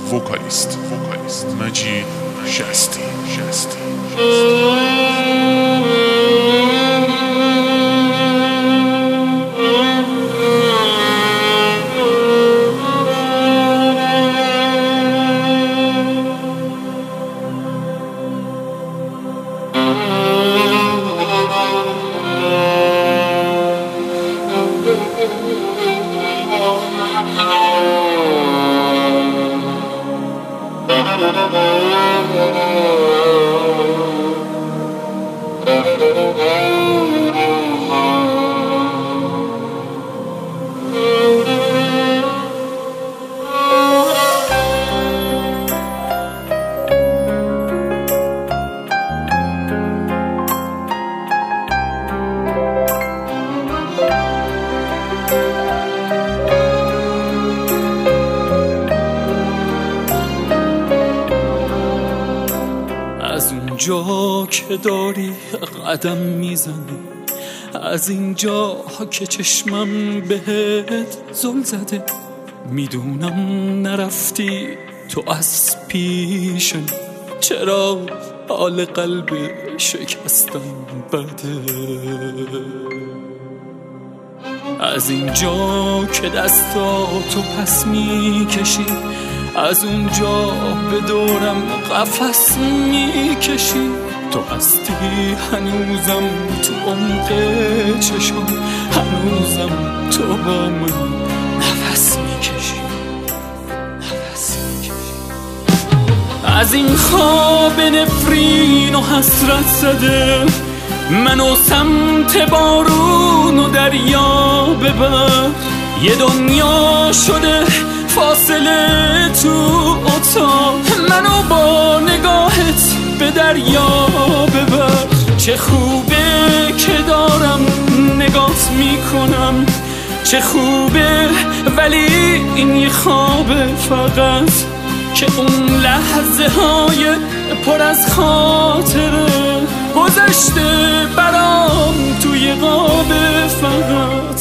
وکالیست مجید شستی. از اونجا که داری قدم میزنی، از اینجا که چشمم بهت زل زده، میدونم نرفتی تو از پیشم، چرا حال قلب شکستم بده. از اینجا که دستاتو پس میکشی، از اونجا به دورم قفس میکشی، تو هستی هنوزم تو عمق چشم، هنوزم تو با من نفس میکشی. از این خواب نفرین و حسرت زده، منو سمت بارون و دریا ببر. یه دنیا شده فاصله تو اتاق، منو با نگاهت به دریا ببر. چه خوبه که دارم نگات میکنم، چه خوبه ولی این یه خوابه فقط، که اون لحظه های پر از خاطره گذشته برام توی قاب فقط.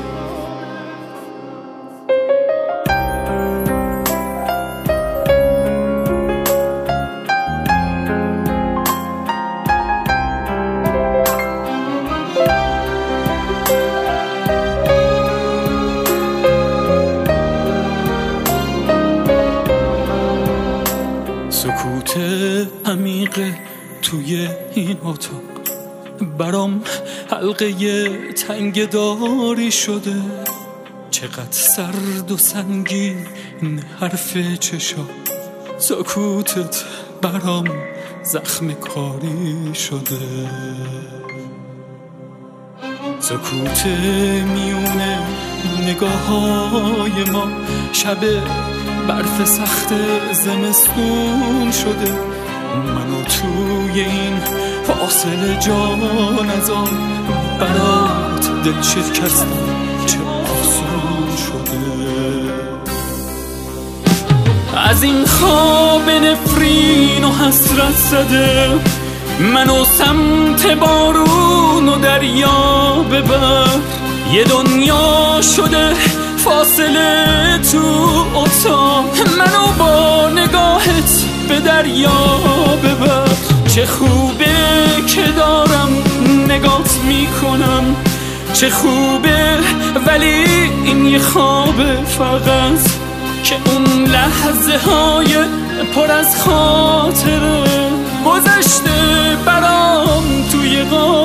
سکوت عمیق توی این اتاق برام حلقه تنگ داری شده، چقدر سرد و سنگین حرف چشا، سکوتت برام زخم کاری شده. سکوت میونه نگاه‌های ما، شب برف سخت زمستون شده، منو توی این فاصله جان از آن برات دل شکستم، چه آسون شده. از این خواب نفرین و حسرت زده، منو سمت بارون و دریا ببر. یه دنیا شده فاصله تو اتاق، منو با نگاهت به دریا ببر. چه خوبه که دارم نگات میکنم، چه خوبه ولی این یه خوابه فقط، که اون لحظه های پر از خاطره گذشته برام توی قاب